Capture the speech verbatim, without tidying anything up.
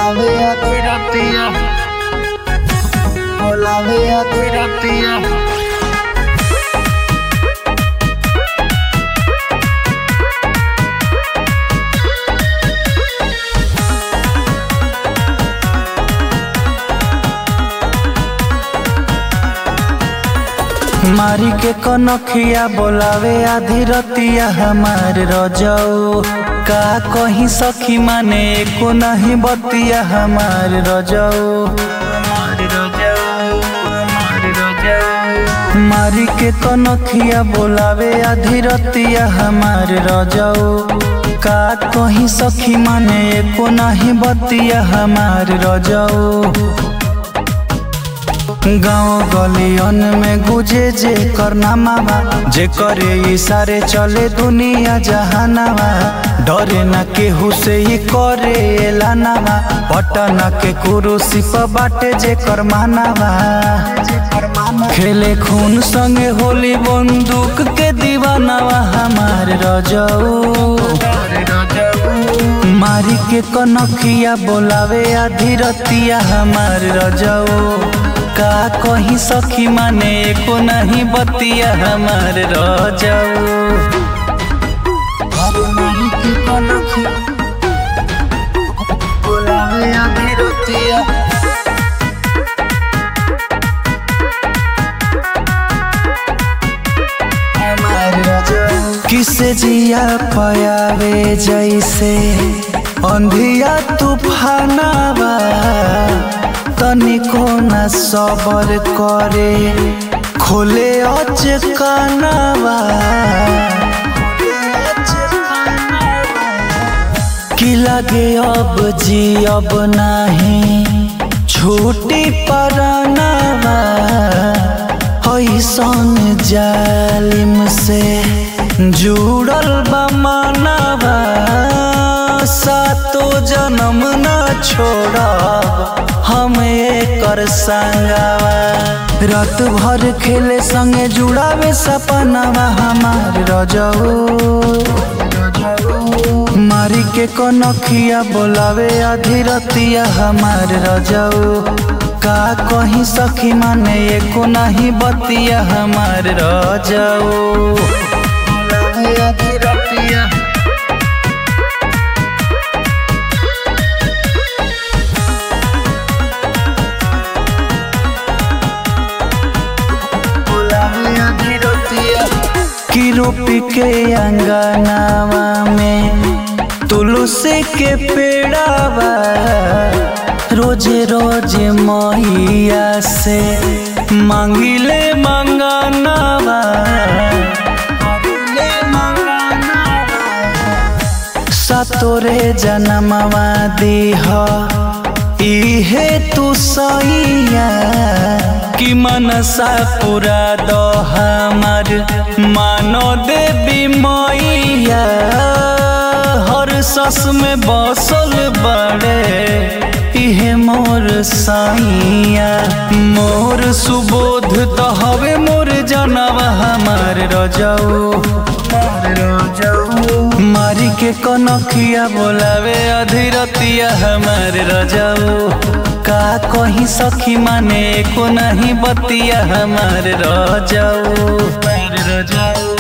बोलावे आधी रतिया बोलावे आधी रतिया मारी के कनखिया बोलावे आधी रतिया हमार रजऊ का कहीं सखी माने एको नहीं बतिया हमार रजऊ मारी के कनखिया बोलावे आधी रतिया हमार रजऊ का कहीं सखी माने एको नहीं बतिया हमार रजऊ गाँव गलियन में गुजे जे करना मामा जे करे इशारे चले दुनिया जहानावा डरे न केहू से ही करे एलानावा पटना के कुरुसी पर बाटे जे करमानावा खेले खून संगे होली बंदूक के दीवानावा हमार रजऊ मारी के कनखिया बोलावे आधी रतिया हमार रजऊ का कहीं सखी माने एको नहीं बतिया हमार रजऊ मारी के कनखिया बोलावे आधी रतिया हमार रजऊ किसे जिया पयावे जैसे अंधिया तूफानावा तनिको न सबर करे खोले अचकानावा कि लगे अब जी अब नहीं छूटी परानावा ऐसन जालिम से जुड़ल बा मानवा सातो जन्म न छोड़ब हम एकर संगवा रात भर खेले संगे जुड़ावे सपनावा हमार रजऊ मारी के कनखिया बोलावे आधी रतिया हमार रजऊ का कहीं सखी माने एको नहीं बतिया हमार रजऊ बोलावे आधी रतिया कि रोपी के अंगनावा में तुलसी के पेड़ावा रोजे रोजे मैया से मांगिले मंगनावा सतोरे जन्मवा दीह इहे तू सैया कि मनसा पूरा दो हमार मानो देवी मैया हर सस में बसल बड़े इहे मोर साइया मोर सुबोध तो हवे मोर जनवा हमार रजऊ मारी के कनखिया बोलावे आधी रतिया हमार रजऊ का कहीं सखी माने एको नहीं बतिया हमार रजऊ।